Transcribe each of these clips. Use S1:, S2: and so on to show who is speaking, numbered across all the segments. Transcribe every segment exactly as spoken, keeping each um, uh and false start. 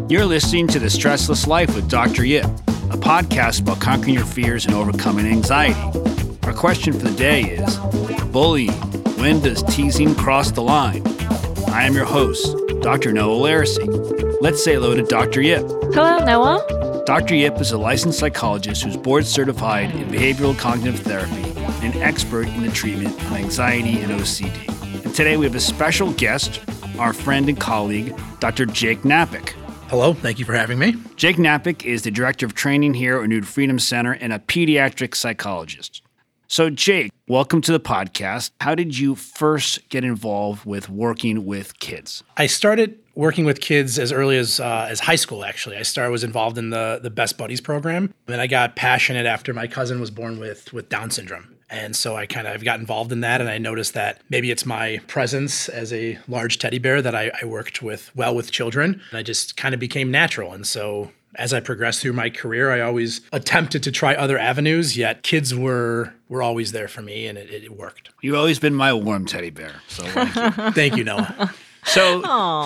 S1: You're listening to The Stressless Life with Doctor Yip, a podcast about conquering your fears and overcoming anxiety. Our question for the day is, bullying, when does teasing cross the line? I am your host, Doctor Noah Larisey. Let's say hello to Doctor Yip.
S2: Hello, Noah.
S1: Doctor Yip is a licensed psychologist who's board certified in behavioral cognitive therapy and an expert in the treatment of anxiety and O C D. And today we have a special guest, our friend and colleague, Doctor Jake Napick.
S3: Hello, thank you for having me.
S1: Jake Napick is the director of training here at New Freedom Center and a pediatric psychologist. So Jake, welcome to the podcast. How did you first get involved with working with kids?
S3: I started working with kids as early as uh, as high school, actually. I started was involved in the, the Best Buddies program. And I got passionate after my cousin was born with, with Down syndrome. And so I kind of got involved in that, and I noticed that maybe it's my presence as a large teddy bear that I, I worked with well with children. And I just kind of became natural. And so as I progressed through my career, I always attempted to try other avenues, yet kids were were always there for me, and it, it worked.
S1: You've always been my warm teddy bear. So thank you.
S3: Thank you, Noah.
S1: So,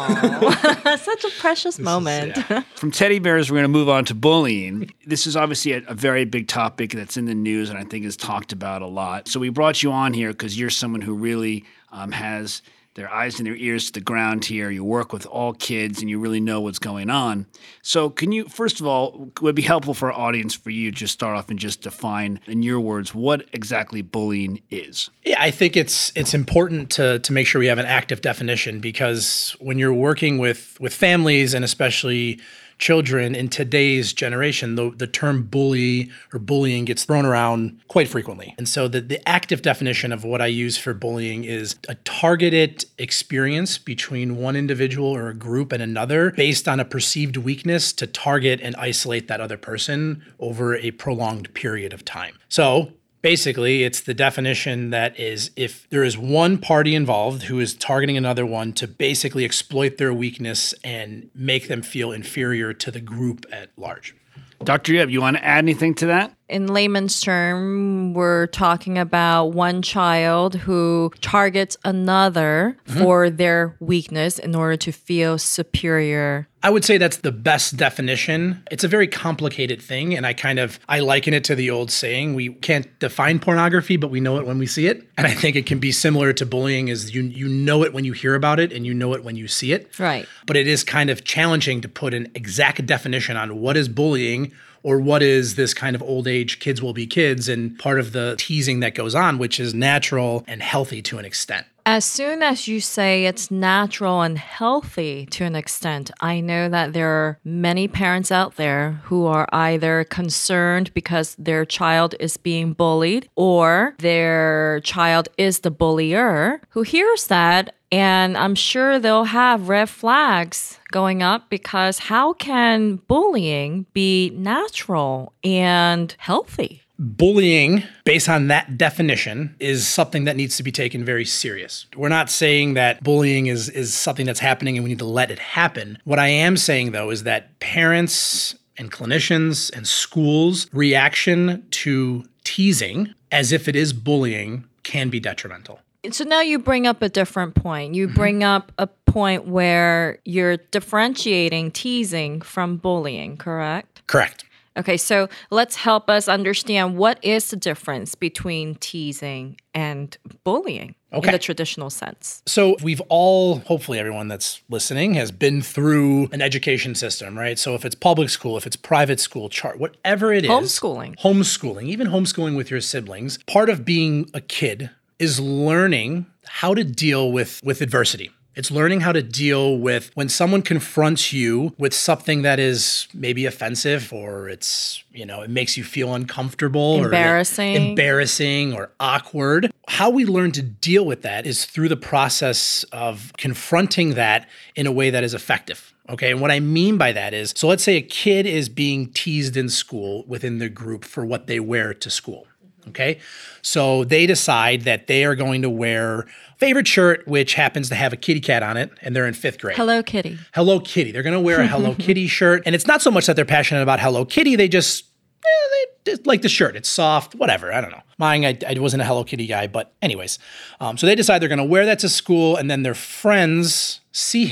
S2: Aww, such a precious moment.
S3: Is, yeah.
S1: From teddy bears, we're going to move on to bullying. This is obviously a, a very big topic that's in the news and I think is talked about a lot. So we brought you on here because you're someone who really um, has their eyes and their ears to the ground here. You work with all kids and you really know what's going on. So can you, first of all, it would be helpful for our audience for you to just start off and just define, in your words, what exactly bullying is?
S3: Yeah, I think it's it's important to to make sure we have an active definition, because when you're working with with families and especially children in today's generation, the, the term bully or bullying gets thrown around quite frequently. And so the, the active definition of what I use for bullying is a targeted experience between one individual or a group and another based on a perceived weakness to target and isolate that other person over a prolonged period of time. So basically, it's the definition that is if there is one party involved who is targeting another one to basically exploit their weakness and make them feel inferior to the group at large.
S1: Doctor Yip, you want to add anything to that?
S2: In layman's term, we're talking about one child who targets another mm-hmm. for their weakness in order to feel superior.
S3: I would say that's the best definition. It's a very complicated thing, and I kind of, I liken it to the old saying, we can't define pornography, but we know it when we see it. And I think it can be similar to bullying, is you you know it when you hear about it, and you know it when you see it.
S2: Right.
S3: But it is kind of challenging to put an exact definition on what is bullying or what is this kind of old age kids will be kids, and part of the teasing that goes on, which is natural and healthy to an extent.
S2: As soon as you say it's natural and healthy to an extent, I know that there are many parents out there who are either concerned because their child is being bullied or their child is the bullier, who hears that, and I'm sure they'll have red flags going up, because how can bullying be natural and healthy?
S3: Bullying, based on that definition, is something that needs to be taken very serious. We're not saying that bullying is, is something that's happening and we need to let it happen. What I am saying, though, is that parents and clinicians and schools' reaction to teasing as if it is bullying can be detrimental.
S2: So now you bring up a different point. You bring up a point where you're differentiating teasing from bullying, correct?
S3: Correct.
S2: Okay, so let's help us understand what is the difference between teasing and bullying okay. in the traditional sense.
S3: So we've all, hopefully everyone that's listening has been through an education system, right? So if it's public school, if it's private school, chart, whatever it is.
S2: Homeschooling.
S3: Homeschooling, even homeschooling with your siblings. Part of being a kid is learning how to deal with, with adversity. It's learning how to deal with when someone confronts you with something that is maybe offensive, or it's, you know, it makes you feel uncomfortable
S2: embarrassing.
S3: or embarrassing or awkward. How we learn to deal with that is through the process of confronting that in a way that is effective. Okay, and what I mean by that is, so let's say a kid is being teased in school within the group for what they wear to school. Okay, so they decide that they are going to wear favorite shirt, which happens to have a kitty cat on it, and they're in fifth grade.
S2: Hello Kitty.
S3: Hello Kitty. They're going to wear a Hello Kitty shirt, and it's not so much that they're passionate about Hello Kitty. They just, eh, they just like the shirt. It's soft, whatever. I don't know. Mine, I, I wasn't a Hello Kitty guy, but anyways. Um, so they decide they're going to wear that to school, and then their friends see him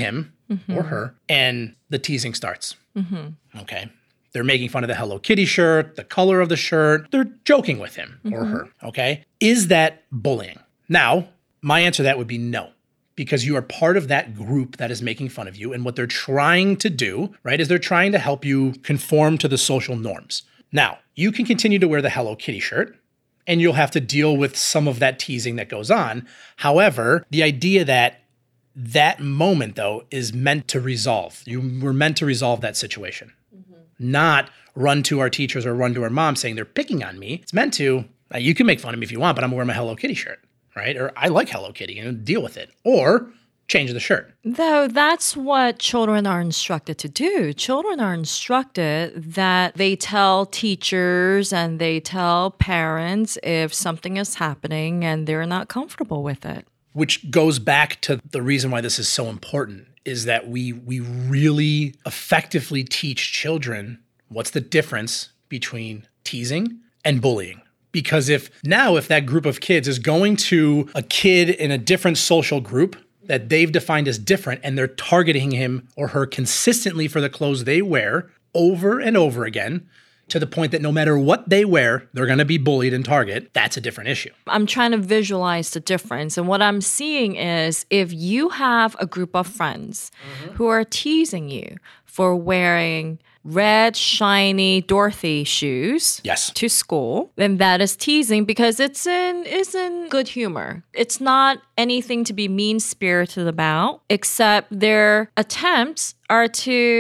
S3: mm-hmm. or her, and the teasing starts. Mm-hmm. Okay. They're making fun of the Hello Kitty shirt, the color of the shirt. They're joking with him mm-hmm. or her. Okay. Is that bullying? Now, my answer to that would be no, because you are part of that group that is making fun of you. And what they're trying to do, right, is they're trying to help you conform to the social norms. Now, you can continue to wear the Hello Kitty shirt, and you'll have to deal with some of that teasing that goes on. However, the idea that that moment, though, is meant to resolve. You were meant to resolve that situation, mm-hmm. not run to our teachers or run to our mom saying they're picking on me. It's meant to, uh, you can make fun of me if you want, but I'm wearing my Hello Kitty shirt, right? Or I like Hello Kitty, and deal with it. Or change the shirt.
S2: Though that's what children are instructed to do. Children are instructed that they tell teachers and they tell parents if something is happening and they're not comfortable with it.
S3: Which goes back to the reason why this is so important, is that we we really effectively teach children what's the difference between teasing and bullying. Because if now if that group of kids is going to a kid in a different social group that they've defined as different, and they're targeting him or her consistently for the clothes they wear over and over again, to the point that no matter what they wear, they're going to be bullied in Target, that's a different issue.
S2: I'm trying to visualize the difference. And what I'm seeing is if you have a group of friends mm-hmm. who are teasing you for wearing red, shiny Dorothy shoes
S3: yes.
S2: to school, then that is teasing because it's in, it's in good humor. It's not anything to be mean-spirited about, except their attempts are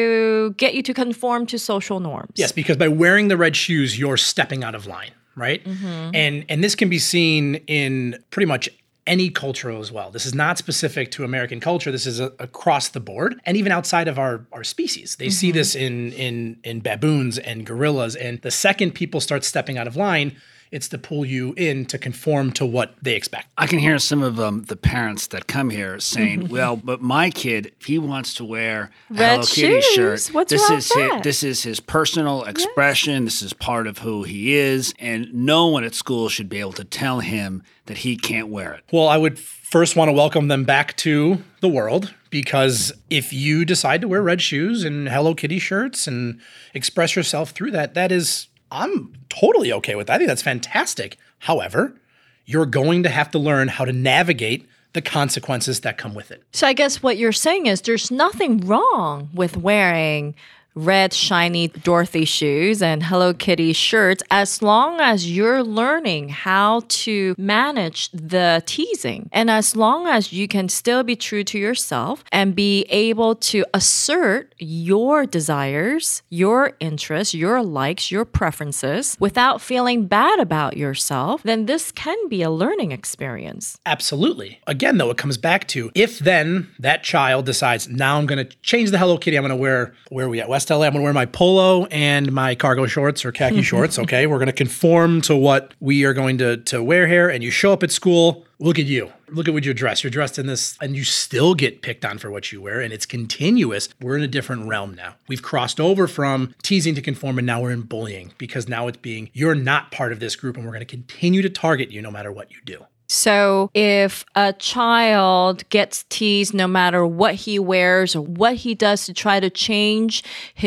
S2: to get you to conform to social norms.
S3: Yes, because by wearing the red shoes, you're stepping out of line, right? Mm-hmm. And and this can be seen in pretty much any culture as well. This is not specific to American culture. This is a, across the board, and even outside of our, our species. They mm-hmm. see this in, in, in baboons and gorillas. And the second people start stepping out of line, it's to pull you in to conform to what they expect.
S1: I can hear some of um, the parents that come here saying, well, but my kid, if he wants to wear a
S2: Red
S1: Hello Kitty
S2: shoes.
S1: shirt,
S2: What's
S1: this
S2: wrong
S1: is
S2: with
S1: his,
S2: that?
S1: this is his personal expression. Yes. This is part of who he is. And no one at school should be able to tell him that he can't wear it.
S3: Well, I would first want to welcome them back to the world, because if you decide to wear red shoes and Hello Kitty shirts and express yourself through that, that is, I'm totally okay with that. I think that's fantastic. However, you're going to have to learn how to navigate the consequences that come with it.
S2: So I guess what you're saying is there's nothing wrong with wearing red, shiny Dorothy shoes and Hello Kitty shirts as long as you're learning how to manage the teasing. And as long as you can still be true to yourself and be able to assert your desires, your interests, your likes, your preferences without feeling bad about yourself, then this can be a learning experience.
S3: Absolutely. Again, though, it comes back to if then that child decides, now I'm going to change the Hello Kitty, I'm going to wear, where are we at? West L A, I'm going to wear my polo and my cargo shorts or khaki shorts. Okay, we're going to conform to what we are going to, to wear here. And you show up at school, look at you. Look at what you dress. You're dressed in this, and you still get picked on for what you wear, and it's continuous. We're in a different realm now. We've crossed over from teasing to conform, and now we're in bullying, because now it's being, you're not part of this group, and we're going to continue to target you no matter what you do.
S2: So if a child gets teased no matter what he wears or what he does to try to change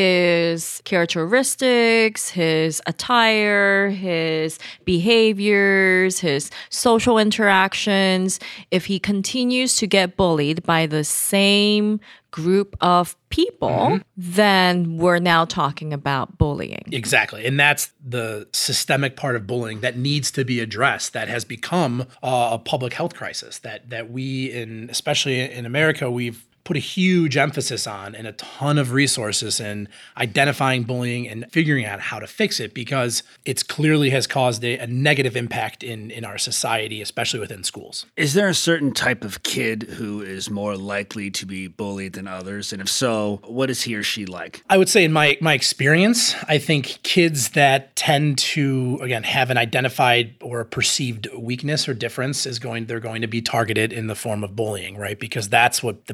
S2: his characteristics, his attire, his behaviors, his social interactions, if he continues to get bullied by the same group of people, mm-hmm. then we're now talking about bullying.
S3: Exactly. And that's the systemic part of bullying that needs to be addressed, that has become uh, a public health crisis that that we, in especially in America, we've put a huge emphasis on and a ton of resources in identifying bullying and figuring out how to fix it, because it's clearly has caused a, a negative impact in, in our society, especially within schools.
S1: Is there a certain type of kid who is more likely to be bullied than others? And if so, what is he or she like?
S3: I would say in my, my experience, I think kids that tend to, again, have an identified or a perceived weakness or difference is going, they're going to be targeted in the form of bullying, right? Because that's what the bullying is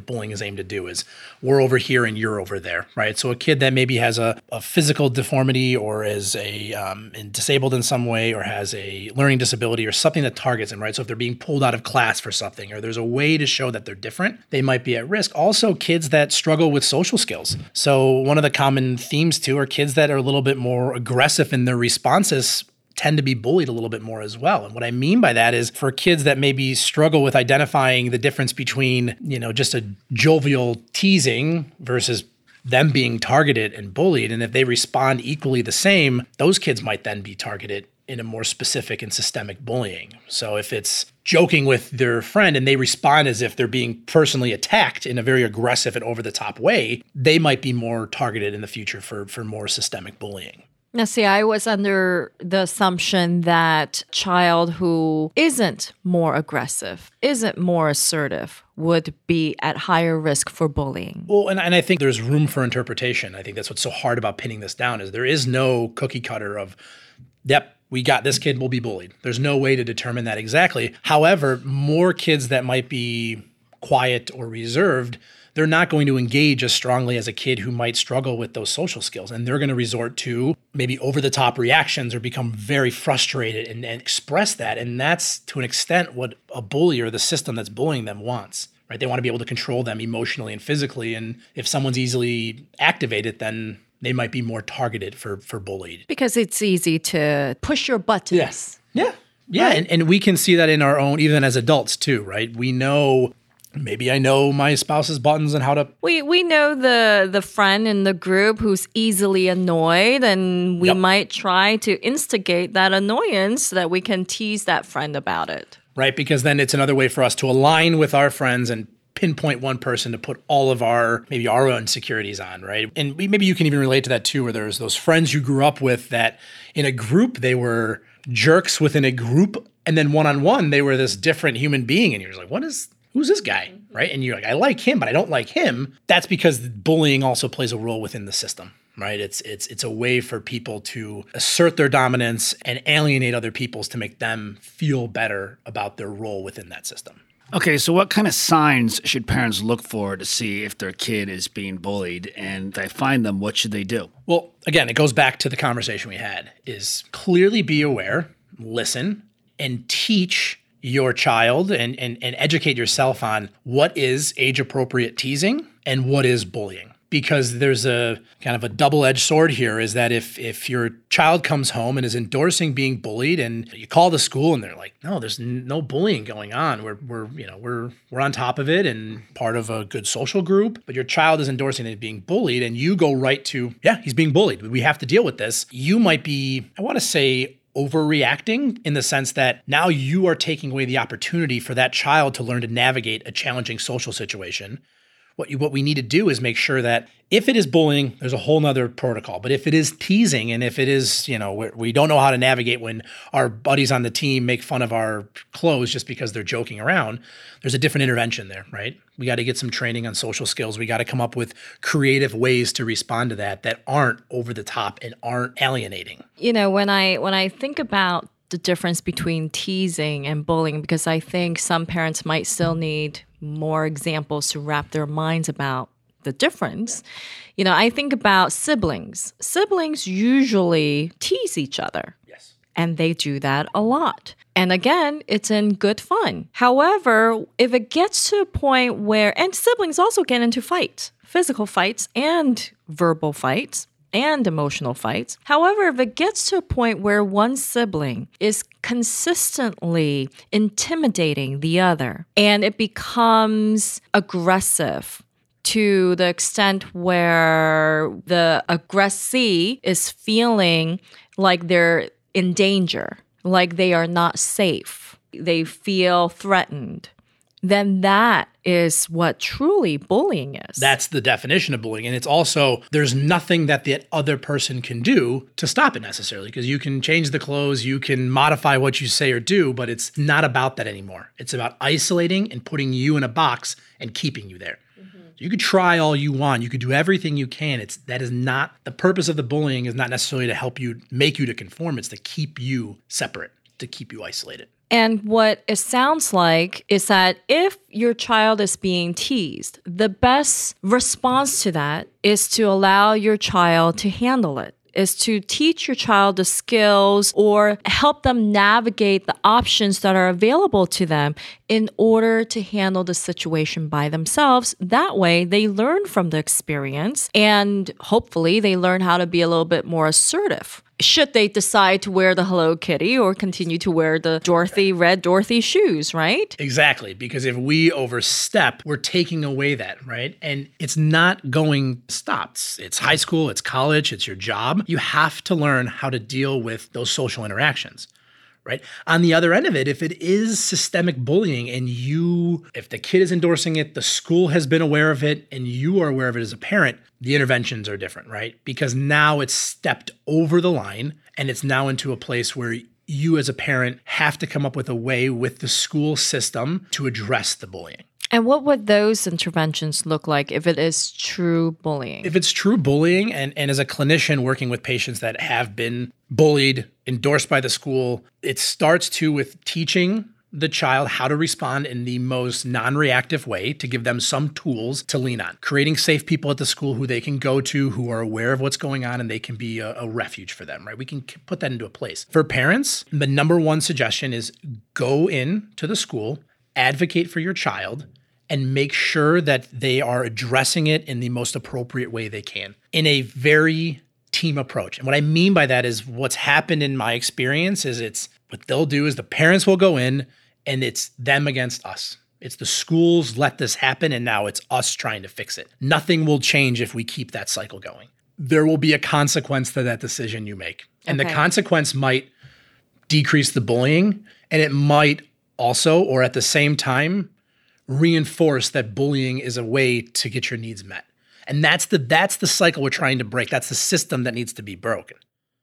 S3: aim to do is we're over here and you're over there, right? So a kid that maybe has a, a physical deformity or is a um, disabled in some way or has a learning disability or something that targets them, right? So if they're being pulled out of class for something or there's a way to show that they're different, they might be at risk. Also, kids that struggle with social skills. So one of the common themes too are kids that are a little bit more aggressive in their responses tend to be bullied a little bit more as well. And what I mean by that is for kids that maybe struggle with identifying the difference between, you know, just a jovial teasing versus them being targeted and bullied. And if they respond equally the same, those kids might then be targeted in a more specific and systemic bullying. So if it's joking with their friend and they respond as if they're being personally attacked in a very aggressive and over-the-top way, they might be more targeted in the future for, for more systemic bullying.
S2: Now, see, I was under the assumption that child who isn't more aggressive, isn't more assertive, would be at higher risk for bullying.
S3: Well, and, and I think there's room for interpretation. I think that's what's so hard about pinning this down is there is no cookie cutter of, yep, we got this kid will be bullied. There's no way to determine that exactly. However, more kids that might be quiet or reserved, they're not going to engage as strongly as a kid who might struggle with those social skills. And they're going to resort to maybe over-the-top reactions or become very frustrated and, and express that. And that's, to an extent, what a bully or the system that's bullying them wants, right? They want to be able to control them emotionally and physically. And if someone's easily activated, then they might be more targeted for, for bullied.
S2: Because it's easy to push your buttons.
S3: Yes. Yeah. Yeah. Right. And, and we can see that in our own, even as adults too, right? We know... Maybe I know my spouse's buttons and how to...
S2: We we know the the friend in the group who's easily annoyed, and we yep. might try to instigate that annoyance so that we can tease that friend about it.
S3: Right, because then it's another way for us to align with our friends and pinpoint one person to put all of our, maybe our own insecurities on, right? And we, maybe you can even relate to that too, where there's those friends you grew up with that in a group, they were jerks within a group, and then one-on-one, they were this different human being, and you're like, what is... Who's this guy, right? And you're like, I like him, but I don't like him. That's because bullying also plays a role within the system, right? It's it's it's a way for people to assert their dominance and alienate other people's to make them feel better about their role within that system.
S1: Okay, so what kind of signs should parents look for to see if their kid is being bullied? And if they find them, what should they do?
S3: Well, again, it goes back to the conversation we had, is clearly be aware, listen, and teach your child and, and, and educate yourself on what is age-appropriate teasing and what is bullying. Because there's a kind of a double-edged sword here is that if if your child comes home and is endorsing being bullied and you call the school and they're like, no, there's no bullying going on. We're we're you know we're we're on top of it and part of a good social group, but your child is endorsing it being bullied and you go right to, yeah, he's being bullied. We have to deal with this. You might be, I want to say, overreacting in the sense that now you are taking away the opportunity for that child to learn to navigate a challenging social situation. What you, what we need to do is make sure that if it is bullying, there's a whole nother protocol. But if it is teasing and if it is, you know, we, we don't know how to navigate when our buddies on the team make fun of our clothes just because they're joking around, there's a different intervention there, right? We got to get some training on social skills. We got to come up with creative ways to respond to that that aren't over the top and aren't alienating.
S2: You know, when I when I think about the difference between teasing and bullying, because I think some parents might still need more examples to wrap their minds about the difference. You know, I think about siblings. Siblings usually tease each other.
S3: Yes.
S2: And they do that a lot. And again, it's in good fun. However, if it gets to a point where, and siblings also get into fights, physical fights and verbal fights, and emotional fights. However, if it gets to a point where one sibling is consistently intimidating the other and it becomes aggressive to the extent where the aggressee is feeling like they're in danger, like they are not safe, they feel threatened, then that is what truly bullying is.
S3: That's the definition of bullying. And it's also, there's nothing that the other person can do to stop it necessarily, because you can change the clothes, you can modify what you say or do, but it's not about that anymore. It's about isolating and putting you in a box and keeping you there. Mm-hmm. So you could try all you want. You could do everything you can. It's that is not, the purpose of the bullying is not necessarily to help you, make you to conform. It's to keep you separate, to keep you isolated.
S2: And what it sounds like is that if your child is being teased, the best response to that is to allow your child to handle it, is to teach your child the skills or help them navigate the options that are available to them in order to handle the situation by themselves. That way, they learn from the experience and hopefully they learn how to be a little bit more assertive. Should they decide to wear the Hello Kitty or continue to wear the Dorothy, red Dorothy shoes, right?
S3: Exactly, because if we overstep, we're taking away that, right? And it's not going to stop. It's, it's high school, it's college, it's your job. You have to learn how to deal with those social interactions, right? On the other end of it, if it is systemic bullying and you, if the kid is endorsing it, the school has been aware of it, and you are aware of it as a parent, the interventions are different, right? Because now it's stepped over the line and it's now into a place where you as a parent have to come up with a way with the school system to address the bullying.
S2: And what would those interventions look like if it is true bullying?
S3: If it's true bullying, and, and as a clinician working with patients that have been bullied, endorsed by the school, it starts to with teaching the child how to respond in the most non-reactive way, to give them some tools to lean on, creating safe people at the school who they can go to, who are aware of what's going on, and they can be a, a refuge for them, right? We can put that into a place. For parents, the number one suggestion is go in to the school, advocate for your child, and make sure that they are addressing it in the most appropriate way they can, in a very team approach. And what I mean by that is what's happened in my experience is it's what they'll do is the parents will go in and it's them against us. It's the schools let this happen and now it's us trying to fix it. Nothing will change if we keep that cycle going. There will be a consequence to that decision you make. And okay. The consequence might decrease the bullying, and it might also, or at the same time, reinforce that bullying is a way to get your needs met. And that's the that's the cycle we're trying to break. That's the system that needs to be broken.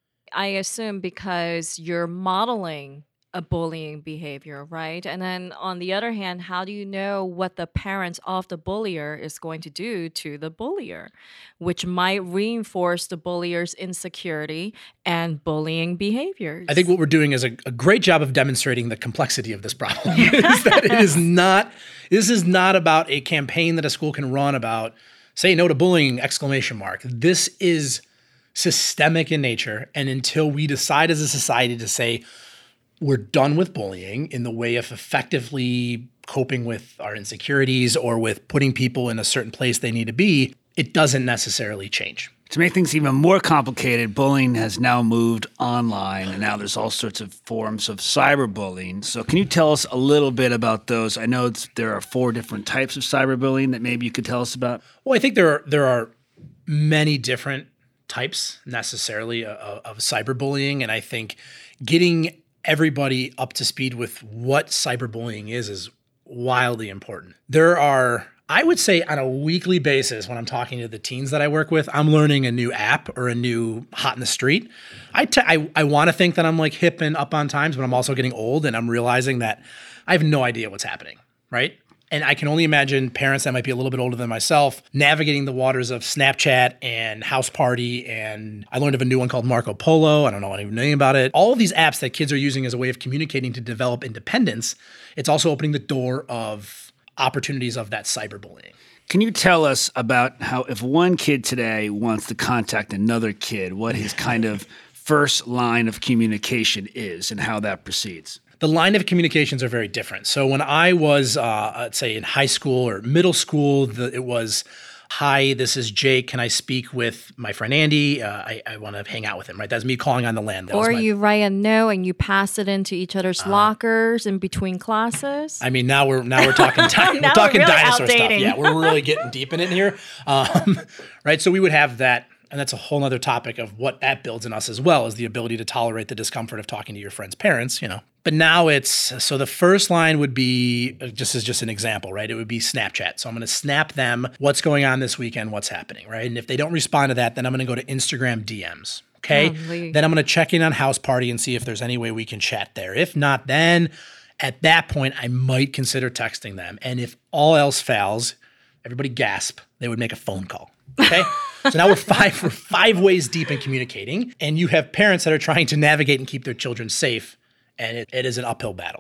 S2: I assume because you're modeling a bullying behavior, right? And then on the other hand, how do you know what the parent of the bullier is going to do to the bullier, which might reinforce the bullier's insecurity and bullying behaviors?
S3: I think what we're doing is a, a great job of demonstrating the complexity of this problem. is that it is not, this is not about a campaign that a school can run about say no to bullying, exclamation mark. This is systemic in nature. And until we decide as a society to say, we're done with bullying in the way of effectively coping with our insecurities or with putting people in a certain place they need to be, it doesn't necessarily change.
S1: To make things even more complicated, bullying has now moved online, and now there's all sorts of forms of cyberbullying. So can you tell us a little bit about those? I know it's, there are four different types of cyberbullying that maybe you could tell us about.
S3: Well, I think there are, there are many different types necessarily of, of cyberbullying, and I think getting everybody up to speed with what cyberbullying is is wildly important. There are, I would say on a weekly basis, when I'm talking to the teens that I work with, I'm learning a new app or a new hot in the street. I, t- I, I want to think that I'm like hip and up on times, but I'm also getting old and I'm realizing that I have no idea what's happening, right? And I can only imagine parents that might be a little bit older than myself navigating the waters of Snapchat and House Party. And I learned of a new one called Marco Polo. I don't know anything about it. All of these apps that kids are using as a way of communicating to develop independence, it's also opening the door of opportunities of that cyberbullying.
S1: Can you tell us about how if one kid today wants to contact another kid, what his kind of first line of communication is and how that proceeds?
S3: The line of communications are very different. So when I was, uh, let's say, in high school or middle school, the, it was, hi, this is Jake. Can I speak with my friend Andy? Uh, I, I want to hang out with him, right? That's me calling on the land. That
S2: or
S3: my,
S2: you write a note and you pass it into each other's uh, lockers in between classes.
S3: I mean, now we're now we're talking di- we're talking
S2: we're really
S3: dinosaur
S2: outdating.
S3: stuff. Yeah, we're really getting deep in it here, um, right? So we would have that. And that's a whole other topic of what that builds in us as well, is the ability to tolerate the discomfort of talking to your friend's parents, you know. But now it's, so the first line would be, just as just an example, right? It would be Snapchat. So I'm going to snap them what's going on this weekend, what's happening, right? And if they don't respond to that, then I'm going to go to Instagram D Ms, okay? Oh, then I'm going to check in on House Party and see if there's any way we can chat there. If not, then at that point, I might consider texting them. And if all else fails, everybody gasp, they would make a phone call, okay? So now we're five, we're five ways deep in communicating, and you have parents that are trying to navigate and keep their children safe, and it, it is an uphill battle.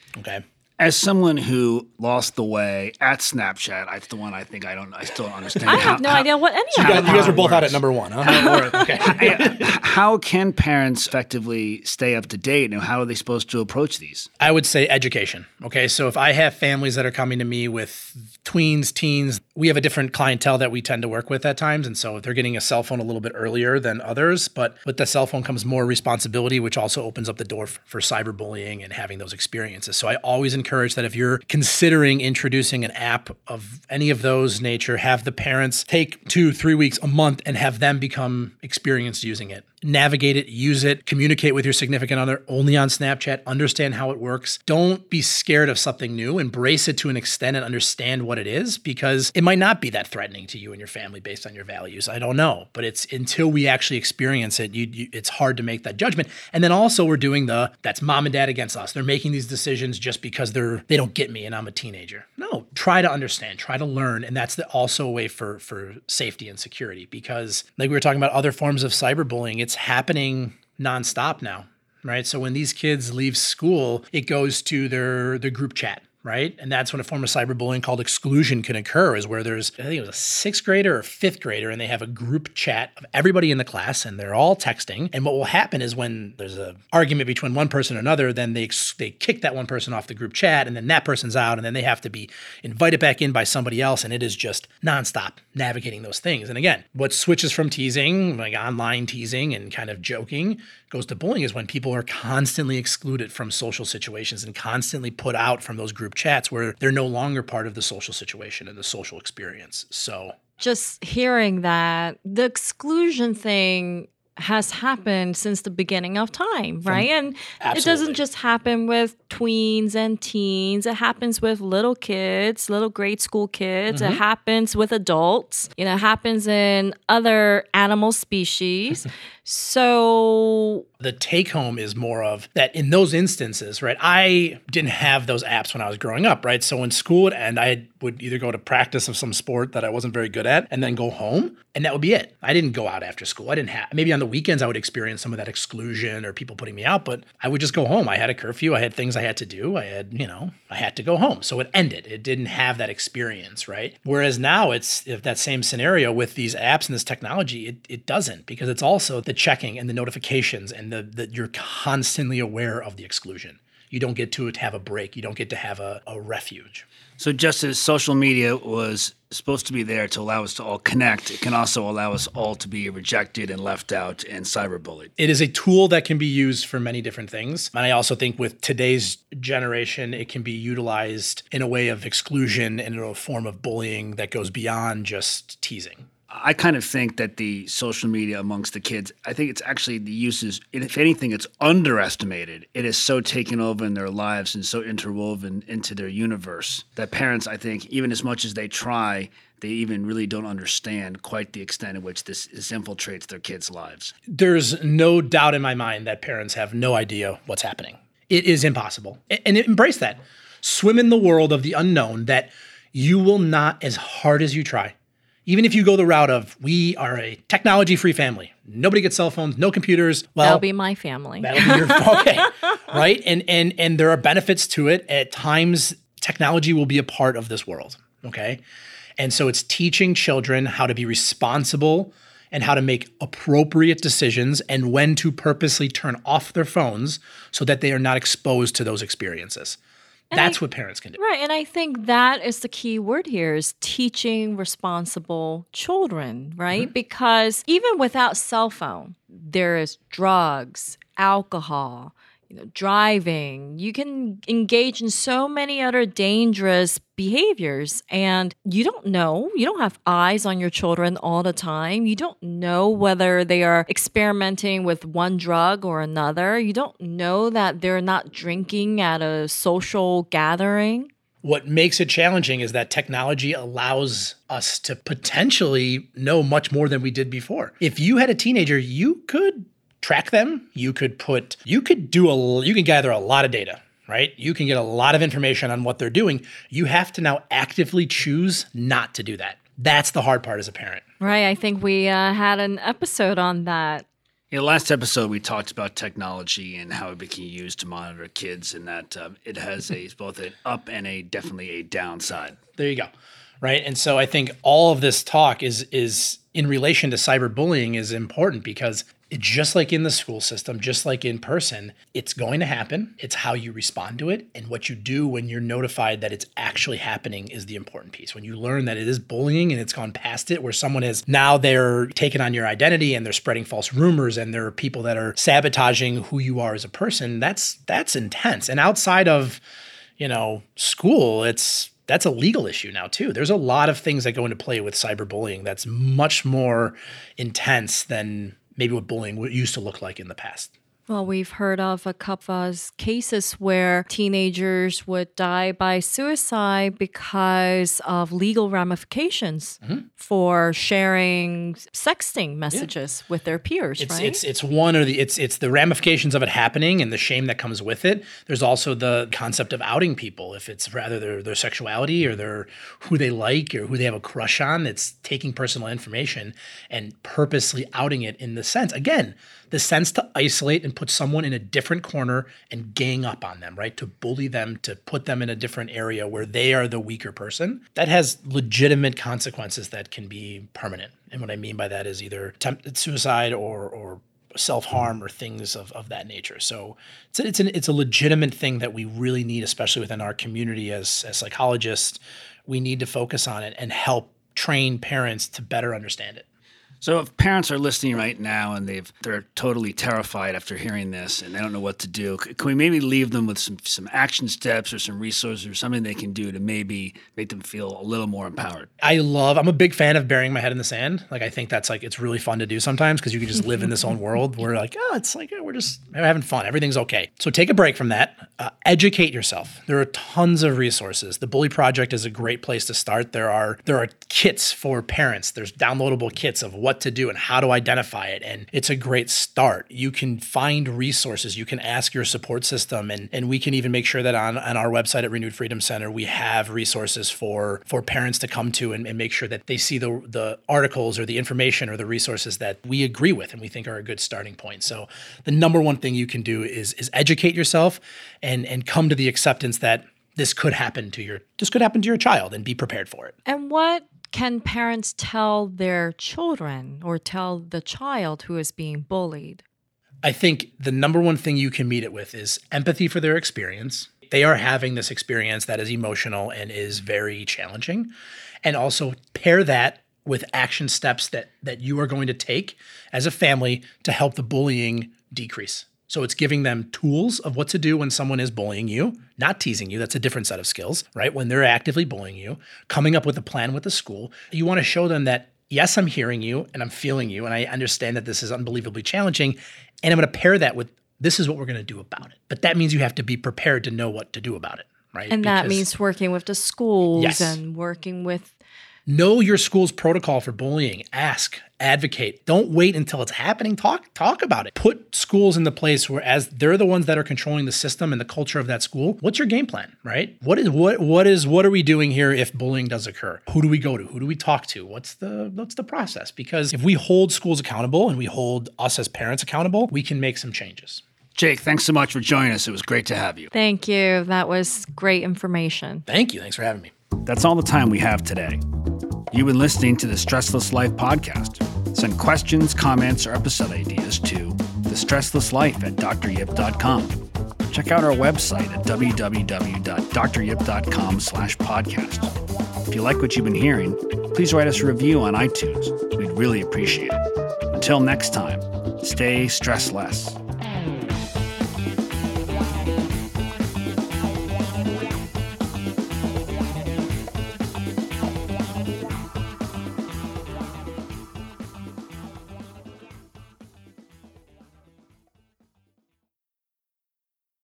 S3: Okay.
S1: As someone who lost the way at Snapchat, that's the one I think I don't, I still don't understand.
S2: I
S1: how,
S2: have no
S1: how,
S2: idea what any
S3: You
S2: of
S3: guys,
S2: them
S3: you guys
S2: are.
S3: are both out at
S1: works.
S3: number one, huh? Okay.
S1: I- how can parents effectively stay up to date, and how are they supposed to approach these?
S3: I would say education. Okay. So if I have families that are coming to me with tweens, teens, we have a different clientele that we tend to work with at times. And so they're getting a cell phone a little bit earlier than others, but with the cell phone comes more responsibility, which also opens up the door f- for cyberbullying and having those experiences. So I always encourage that if you're considering introducing an app of any of those nature, have the parents take two, three weeks, a month, and have them become experienced using it. Navigate it, use it, communicate with your significant other only on Snapchat, understand how it works. Don't be scared of something new. Embrace it to an extent and understand what it is, because it might not be that threatening to you and your family based on your values. I don't know, but it's until we actually experience it, you, you, it's hard to make that judgment. And then also we're doing the, that's mom and dad against us. They're making these decisions just because they're, they don't get me and I'm a teenager. No, try to understand, try to learn. And that's the, also a way for, for safety and security, because like we were talking about other forms of cyberbullying, it's happening nonstop now, right? So when these kids leave school, it goes to their, their group chat, right? And that's when a form of cyberbullying called exclusion can occur, is where there's, I think it was a sixth grader or fifth grader, and they have a group chat of everybody in the class, and they're all texting. And what will happen is when there's an argument between one person and another, then they they kick that one person off the group chat, and then that person's out, and then they have to be invited back in by somebody else, and it is just nonstop navigating those things. And again, what switches from teasing, like online teasing and kind of joking, goes to bullying is when people are constantly excluded from social situations and constantly put out from those group chats where they're no longer part of the social situation and the social experience. So
S2: Just hearing that, the exclusion thing has happened since the beginning of time, right? And
S3: Absolutely.
S2: it doesn't just happen with tweens and teens. It happens with little kids, little grade school kids.
S3: Mm-hmm.
S2: It happens with adults. You know, it happens in other animal species. So
S3: the take home is more of that in those instances, right? I didn't have those apps when I was growing up, right? So when school would end, I would either go to practice of some sport that I wasn't very good at and then go home, and that would be it. I didn't go out after school. I didn't have, maybe on the weekends I would experience some of that exclusion or people putting me out, but I would just go home. I had a curfew. I had things I had to do. I had, you know, I had to go home. So it ended. It didn't have that experience, right? Whereas now it's, if that same scenario with these apps and this technology, it, it doesn't, because it's also the checking and the notifications and the, the you're constantly aware of the exclusion. You don't get to have a break. You don't get to have a, a refuge.
S1: So just as social media was supposed to be there to allow us to all connect, it can also allow us all to be rejected and left out and cyberbullied.
S3: It is a tool that can be used for many different things. And I also think with today's generation, it can be utilized in a way of exclusion and in a form of bullying that goes beyond just teasing.
S1: I kind of think that the social media amongst the kids, I think it's actually the uses, if anything, it's underestimated. It is so taken over in their lives and so interwoven into their universe that parents, I think, even as much as they try, they even really don't understand quite the extent at which this, this infiltrates their kids' lives.
S3: There's no doubt in my mind that parents have no idea what's happening. It is impossible. And embrace that. Swim in the world of the unknown, that you will not, as hard as you try, even if you go the route of, we are a technology-free family, nobody gets cell phones, no computers. Well,
S2: that'll be my family.
S3: That'll be your okay, right? And and and there are benefits to it. At times, technology will be a part of this world. Okay, and so it's teaching children how to be responsible and how to make appropriate decisions and when to purposely turn off their phones so that they are not exposed to those experiences.
S2: And
S3: That's
S2: I,
S3: what parents can do.
S2: Right. And I think that is the key word here, is teaching responsible children, right? Mm-hmm. Because even without cell phone, there is drugs, alcohol, you know, driving. You can engage in so many other dangerous behaviors, and you don't know. You don't have eyes on your children all the time. You don't know whether they are experimenting with one drug or another. You don't know that they're not drinking at a social gathering.
S3: What makes it challenging is that technology allows us to potentially know much more than we did before. If you had a teenager, you could track them. You could put, you could do a, you can gather a lot of data, right? You can get a lot of information on what they're doing. You have to now actively choose not to do that. That's the hard part as a parent.
S2: Right. I think we uh, had an episode on that.
S1: In the last episode, we talked about technology and how it can be used to monitor kids, and that uh, it has a both an up and a definitely a downside.
S3: There you go. Right. And so I think all of this talk is is in relation to cyberbullying is important because it, just like in the school system, just like in person, it's going to happen. It's how you respond to it. And what you do when you're notified that it's actually happening is the important piece. When you learn that it is bullying and it's gone past it, where someone has now they're taking on your identity and they're spreading false rumors and there are people that are sabotaging who you are as a person, that's that's intense. And outside of, you know, school, it's that's a legal issue now too. There's a lot of things that go into play with cyberbullying that's much more intense than maybe what bullying used to look like in the past.
S2: Well, we've heard of a couple of cases where teenagers would die by suicide because of legal ramifications mm-hmm. for sharing sexting messages yeah. with their peers,
S3: it's,
S2: right?
S3: It's it's one or the it's it's the ramifications of it happening and the shame that comes with it. There's also the concept of outing people if it's rather their their sexuality or their who they like or who they have a crush on. It's taking personal information and purposely outing it in the sense again. The sense to isolate and put someone in a different corner and gang up on them, right? To bully them, to put them in a different area where they are the weaker person. That has legitimate consequences that can be permanent. And what I mean by that is either attempted suicide or or self-harm or things of, of that nature. So it's a, it's, an, it's a legitimate thing that we really need, especially within our community as, as psychologists. We need to focus on it and help train parents to better understand it.
S1: So if parents are listening right now and they've they're totally terrified after hearing this and they don't know what to do, can we maybe leave them with some some action steps or some resources or something they can do to maybe make them feel a little more empowered?
S3: I love, I'm a big fan of burying my head in the sand. Like I think that's like, it's really fun to do sometimes because you can just live in this own world where like, oh, it's like, oh, we're just we're having fun. Everything's okay. So take a break from that. Uh, educate yourself. There are tons of resources. The Bully Project is a great place to start. There are there are kits for parents. There's downloadable kits of what to do and how to identify it. And it's a great start. You can find resources. You can ask your support system. And, and we can even make sure that on, on our website at Renewed Freedom Center, we have resources for, for parents to come to and, and make sure that they see the, the articles or the information or the resources that we agree with and we think are a good starting point. So the number one thing you can do is, is educate yourself and, and come to the acceptance that this could happen to your this could happen to your child and be prepared for it.
S2: And what can parents tell their children or tell the child who is being bullied?
S3: I think the number one thing you can meet it with is empathy for their experience. They are having this experience that is emotional and is very challenging. And also pair that with action steps that that you are going to take as a family to help the bullying decrease. So it's giving them tools of what to do when someone is bullying you, not teasing you. That's a different set of skills, right? When they're actively bullying you, coming up with a plan with the school. You want to show them that, yes, I'm hearing you and I'm feeling you and I understand that this is unbelievably challenging. And I'm going to pair that with, this is what we're going to do about it. But that means you have to be prepared to know what to do about it, right?
S2: And that because, means working with the schools
S3: yes.
S2: and working with...
S3: Know your school's protocol for bullying. Ask, advocate. Don't wait until it's happening. Talk, talk about it. Put schools in the place where, as they're the ones that are controlling the system and the culture of that school. What's your game plan, right? What is what what is what are we doing here if bullying does occur? Who do we go to? Who do we talk to? What's the what's the process? Because if we hold schools accountable and we hold us as parents accountable, we can make some changes.
S1: Jake, thanks so much for joining us. It was great to have you.
S2: Thank you. That was great information.
S3: Thank you. Thanks for having me.
S1: That's all the time we have today. You've been listening to the Stressless Life podcast. Send questions, comments, or episode ideas to the stressless life at d r yip dot com. Check out our website at w w w dot d r yip dot com slash podcast. If you like what you've been hearing, please write us a review on iTunes. We'd really appreciate it. Until next time, stay stressless.